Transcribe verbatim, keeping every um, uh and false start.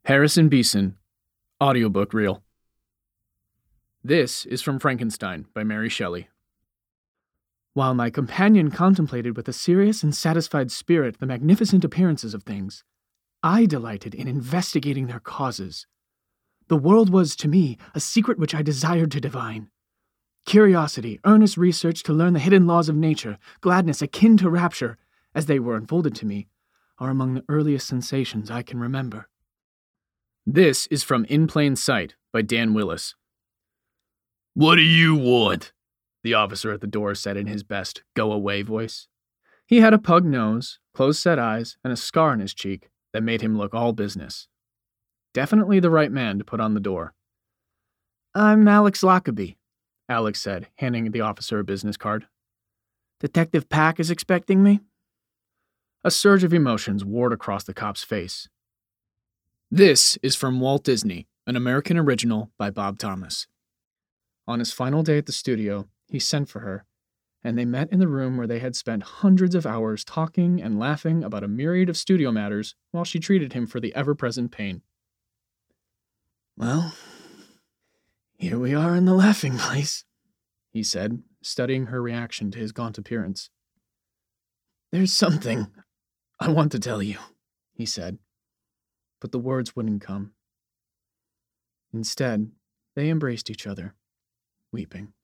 Harrison Beeson, audiobook reel. This is from Frankenstein by Mary Shelley. While my companion contemplated with a serious and satisfied spirit the magnificent appearances of things, I delighted in investigating their causes. The world was, to me, a secret which I desired to divine. Curiosity, earnest research to learn the hidden laws of nature, gladness akin to rapture, as they were unfolded to me, are among the earliest sensations I can remember. This is from In Plain Sight by Dan Willis. "What do you want?" the officer at the door said in his best go-away voice. He had a pug nose, close-set eyes, and a scar on his cheek that made him look all business. Definitely the right man to put on the door. "I'm Alex Lockaby," Alex said, handing the officer a business card. "Detective Pack is expecting me?" A surge of emotions warred across the cop's face. This is from Walt Disney, an American original by Bob Thomas. On his final day at the studio, he sent for her, and they met in the room where they had spent hundreds of hours talking and laughing about a myriad of studio matters while she treated him for the ever-present pain. "Well, here we are in the laughing place," he said, studying her reaction to his gaunt appearance. "There's something I want to tell you," he said, but the words wouldn't come. Instead, they embraced each other, weeping.